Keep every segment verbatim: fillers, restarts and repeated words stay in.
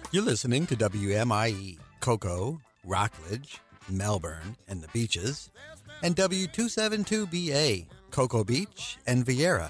You're listening to W M I E, Cocoa, Rockledge, Melbourne, and the Beaches, and W two seventy-two B A, Cocoa Beach and Vieira.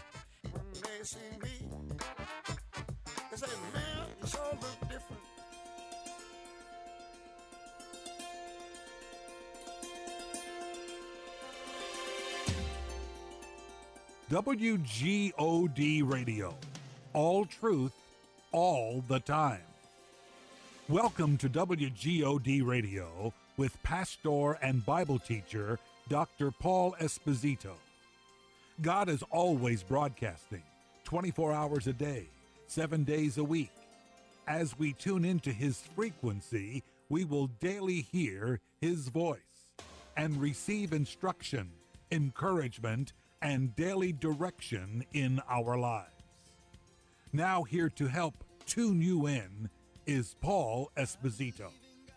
W G O D Radio. All truth, all the time. Welcome to W G O D Radio with pastor and Bible teacher Doctor Paul Esposito. God is always broadcasting, twenty-four hours a day, seven days a week. As we tune into his frequency, we will daily hear his voice and receive instruction, encouragement, and daily direction in our lives. Now here to help tune you in is Paul Esposito.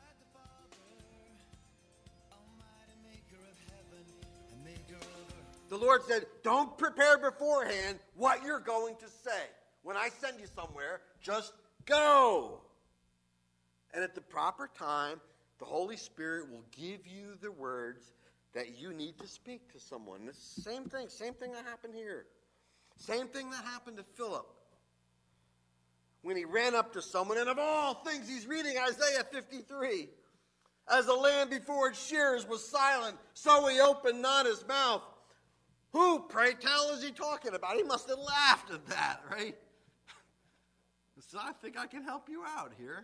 The Lord said, don't prepare beforehand what you're going to say. When I send you somewhere, just go. And at the proper time, the Holy Spirit will give you the words that you need to speak to someone. It's the same thing, same thing that happened here. Same thing that happened to Philip. When he ran up to someone, and of all things, he's reading Isaiah fifty-three. As the lamb before its shears was silent, so he opened not his mouth. Who, pray tell, is he talking about? He must have laughed at that, right? So I think I can help you out here.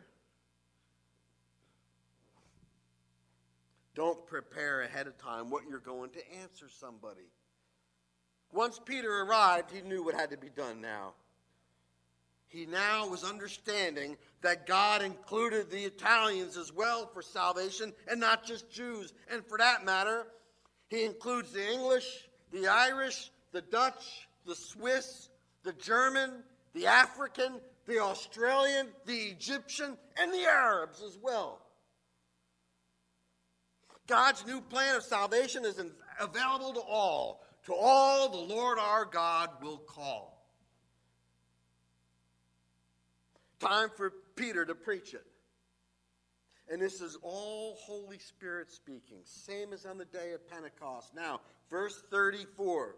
Don't prepare ahead of time what you're going to answer somebody. Once Peter arrived, he knew what had to be done now. He now was understanding that God included the Italians as well for salvation, and not just Jews. And for that matter, he includes the English, the Irish, the Dutch, the Swiss, the German, the African, the Australian, the Egyptian, and the Arabs as well. God's new plan of salvation is available to all. To all the Lord our God will call. Time for Peter to preach it. And this is all Holy Spirit speaking, same as on the day of Pentecost. Now, verse thirty-four.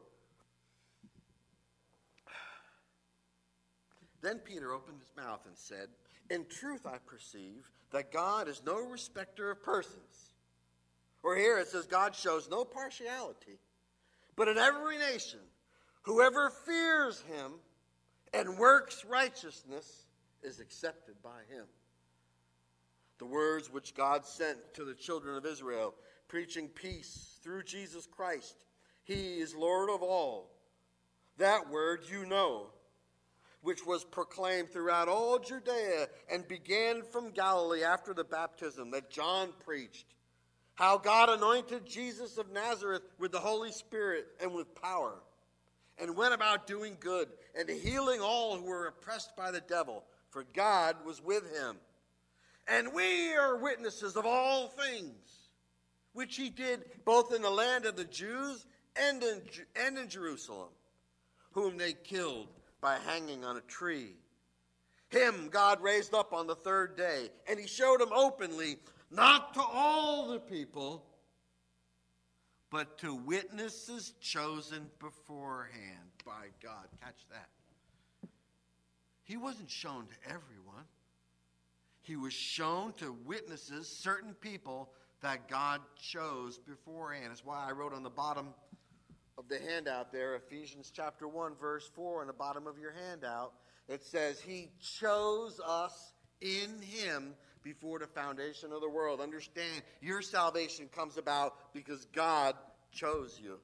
Then Peter opened his mouth and said, in truth I perceive that God is no respecter of persons. Or here it says God shows no partiality, but in every nation, whoever fears him and works righteousness is accepted by him. The words which God sent to the children of Israel, preaching peace through Jesus Christ. He is Lord of all. That word you know, which was proclaimed throughout all Judea and began from Galilee after the baptism that John preached. How God anointed Jesus of Nazareth with the Holy Spirit and with power, and went about doing good and healing all who were oppressed by the devil, for God was with him. And we are witnesses of all things, which he did both in the land of the Jews and in, and in Jerusalem, whom they killed by hanging on a tree. Him God raised up on the third day, and he showed him openly, not to all the people, but to witnesses chosen beforehand by God. Catch that. He wasn't shown to everyone. He was shown to witnesses, certain people that God chose beforehand. That's why I wrote on the bottom of the handout there, Ephesians chapter one, verse four, on the bottom of your handout. It says, he chose us in him before the foundation of the world. Understand, your salvation comes about because God chose you.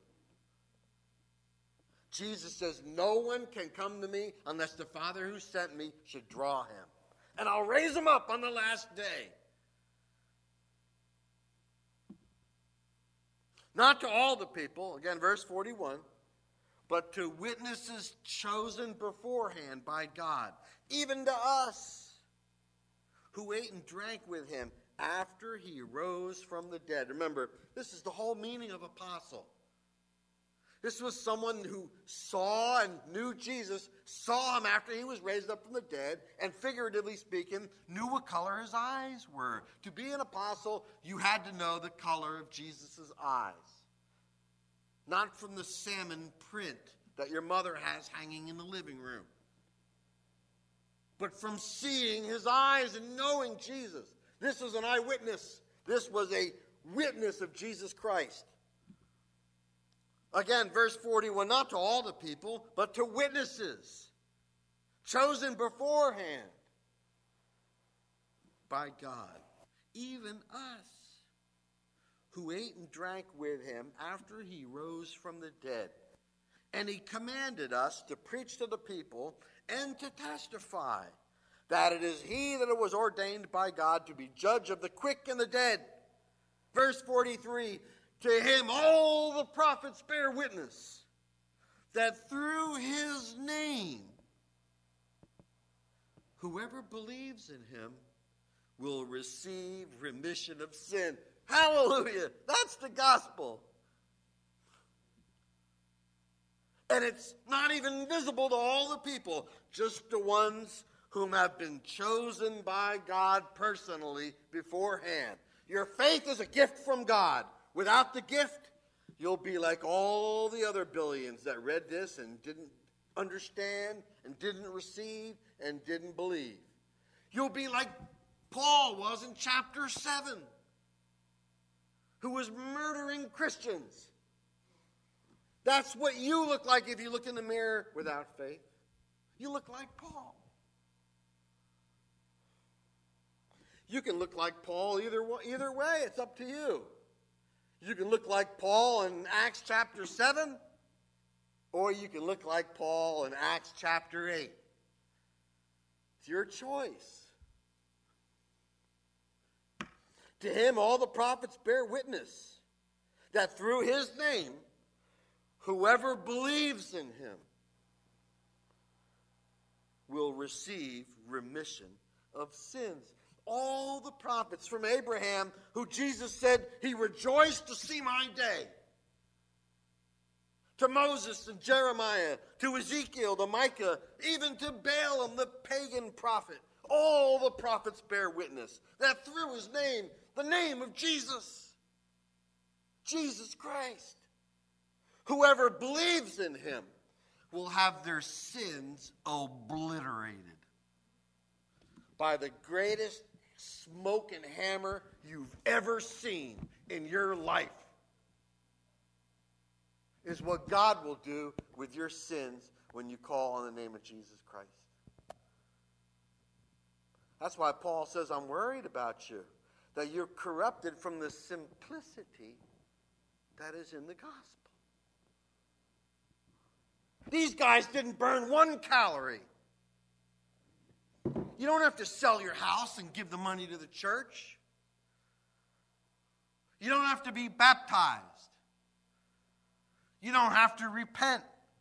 Jesus says, no one can come to me unless the Father who sent me should draw him. And I'll raise him up on the last day. Not to all the people, again, verse forty-one, but to witnesses chosen beforehand by God, even to us, who ate and drank with him after he rose from the dead. Remember, this is the whole meaning of apostle. This was someone who saw and knew Jesus, saw him after he was raised up from the dead, and figuratively speaking, knew what color his eyes were. To be an apostle, you had to know the color of Jesus' eyes. Not from the salmon print that your mother has hanging in the living room, but from seeing his eyes and knowing Jesus. This was an eyewitness. This was a witness of Jesus Christ. Again, verse forty-one, not to all the people, but to witnesses, chosen beforehand by God, even us, who ate and drank with him after he rose from the dead. And he commanded us to preach to the people and to testify that it is he that was ordained by God to be judge of the quick and the dead. Verse forty-three, to him all the prophets bear witness that through his name whoever believes in him will receive remission of sin. Hallelujah! That's the gospel. And it's not even visible to all the people, just the ones whom have been chosen by God personally beforehand. Your faith is a gift from God. Without the gift, you'll be like all the other billions that read this and didn't understand and didn't receive and didn't believe. You'll be like Paul was in chapter seven, who was murdering Christians. That's what you look like if you look in the mirror without faith. You look like Paul. You can look like Paul either, either way. It's up to you. You can look like Paul in Acts chapter seven, or you can look like Paul in Acts chapter eight. It's your choice. To him all the prophets bear witness that through his name whoever believes in him will receive remission of sins. All the prophets from Abraham, who Jesus said he rejoiced to see my day, to Moses and Jeremiah, to Ezekiel, to Micah, even to Balaam, the pagan prophet. All the prophets bear witness that through his name, the name of Jesus, Jesus Christ, whoever believes in him will have their sins obliterated by the greatest smoke and hammer you've ever seen in your life. Is what God will do with your sins when you call on the name of Jesus Christ. That's why Paul says, I'm worried about you, that you're corrupted from the simplicity that is in the gospel. These guys didn't burn one calorie. You don't have to sell your house and give the money to the church. You don't have to be baptized. You don't have to repent.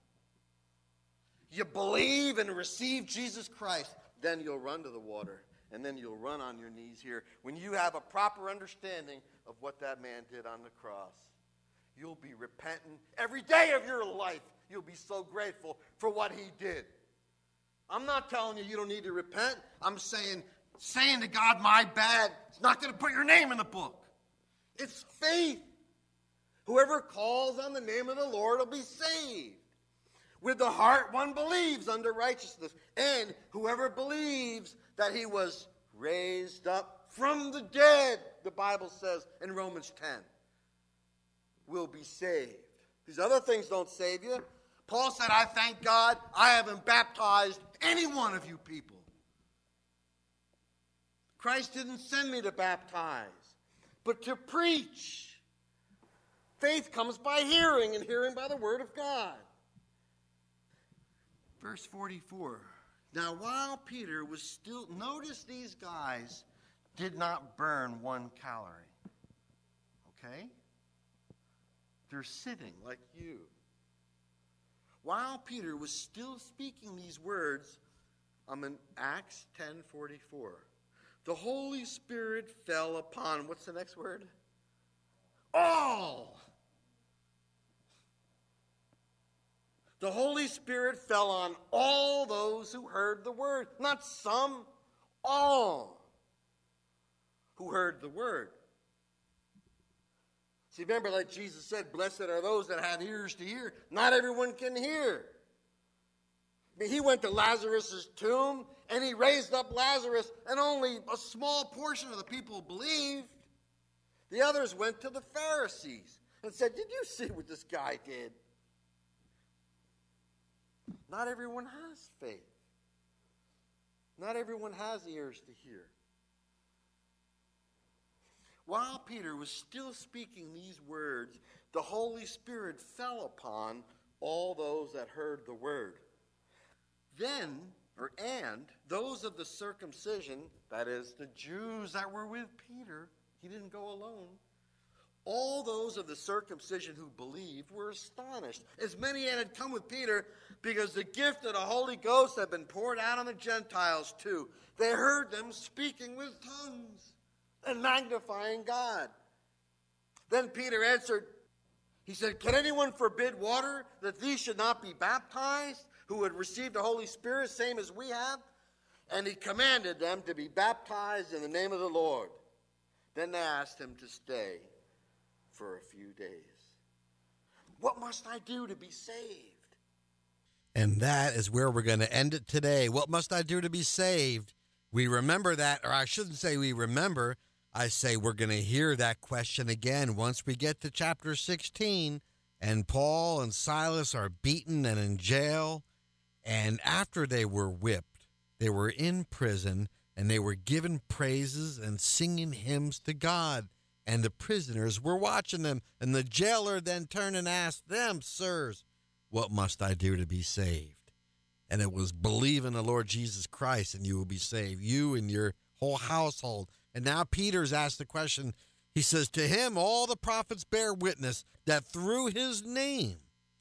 You believe and receive Jesus Christ, then you'll run to the water, and then you'll run on your knees here. When you have a proper understanding of what that man did on the cross, you'll be repentant every day of your life. You'll be so grateful for what he did. I'm not telling you you don't need to repent. I'm saying, saying to God, my bad, it's not going to put your name in the book. It's faith. Whoever calls on the name of the Lord will be saved. With the heart one believes unto righteousness. And whoever believes that he was raised up from the dead, the Bible says in Romans ten, will be saved. These other things don't save you. Paul said, I thank God I haven't baptized any one of you people. Christ didn't send me to baptize, but to preach. Faith comes by hearing, and hearing by the word of God. Verse forty-four. Now while Peter was still, notice these guys did not burn one calorie. Okay? They're sitting like you. While Peter was still speaking these words, I'm in Acts ten forty-four. The Holy Spirit fell upon, what's the next word? All. the Holy Spirit fell on all those who heard the word. Not some, all who heard the word. See, remember, like Jesus said, blessed are those that have ears to hear. Not everyone can hear. I mean, he went to Lazarus' tomb, and he raised up Lazarus, and only a small portion of the people believed. The others went to the Pharisees and said, did you see what this guy did? Not everyone has faith. Not everyone has ears to hear. While Peter was still speaking these words, the Holy Spirit fell upon all those that heard the word. Then, or and, those of the circumcision, that is, the Jews that were with Peter, he didn't go alone, all those of the circumcision who believed were astonished, as many as had come with Peter, because the gift of the Holy Ghost had been poured out on the Gentiles too. They heard them speaking with tongues and magnifying God. Then Peter answered, he said, can anyone forbid water that these should not be baptized, who had received the Holy Spirit, same as we have? And he commanded them to be baptized in the name of the Lord. Then they asked him to stay for a few days. What must I do to be saved? And that is where we're going to end it today. What must I do to be saved? We remember that, or I shouldn't say we remember. I say we're going to hear that question again once we get to chapter sixteen, and Paul and Silas are beaten and in jail. And after they were whipped, they were in prison, and they were given praises and singing hymns to God. And the prisoners were watching them. And the jailer then turned and asked them, sirs, what must I do to be saved? And it was believe in the Lord Jesus Christ and you will be saved, you and your whole household. And now Peter's asked the question. He says, to him all the prophets bear witness that through his name,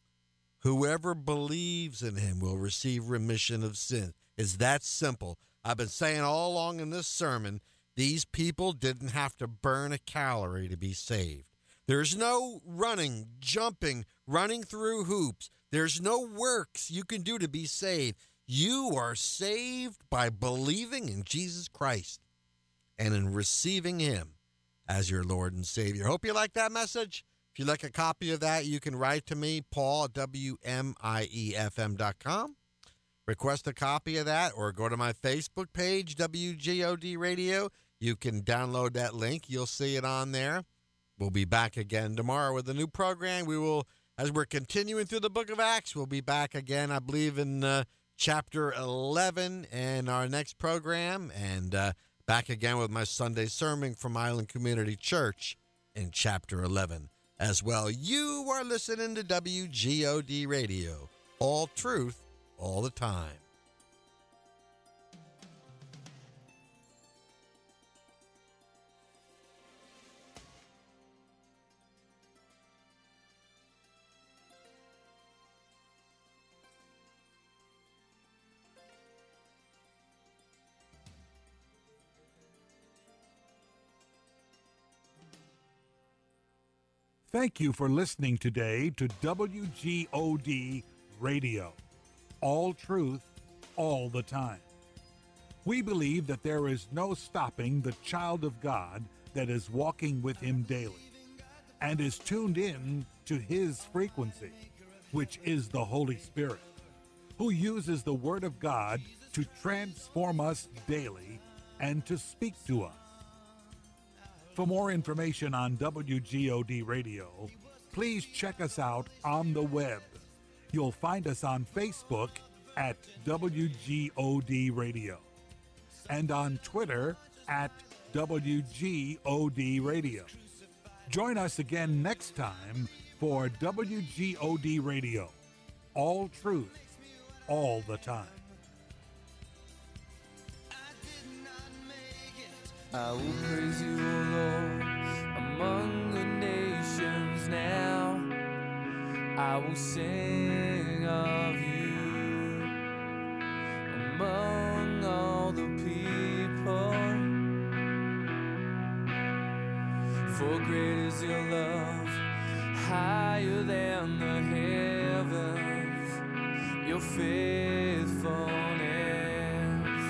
whoever believes in him will receive remission of sin. It's that simple. I've been saying all along in this sermon, these people didn't have to burn a calorie to be saved. There's no running, jumping, running through hoops. There's no works you can do to be saved. You are saved by believing in Jesus Christ and in receiving him as your Lord and Savior. Hope you like that message. If you'd like a copy of that, you can write to me, Paul at W M I E F M dot com. Request a copy of that or go to my Facebook page, W G O D Radio. You can download that link. You'll see it on there. We'll be back again tomorrow with a new program. We will, as we're continuing through the book of Acts, we'll be back again, I believe, in uh, chapter eleven in our next program. And uh, back again with my Sunday sermon from Island Community Church in chapter eleven as well. You are listening to W G O D Radio. All truth, all the time. Thank you for listening today to W G O D Radio. All truth, all the time. We believe that there is no stopping the child of God that is walking with him daily and is tuned in to his frequency, which is the Holy Spirit, who uses the Word of God to transform us daily and to speak to us. For more information on W G O D Radio, please check us out on the web. You'll find us on Facebook at W G O D Radio and on Twitter at W G O D Radio. Join us again next time for W G O D Radio. All truth, all the time. I will praise you, O Lord, among the nations now. I will sing of you among all the people. For great is your love, higher than the heavens. you're faithful.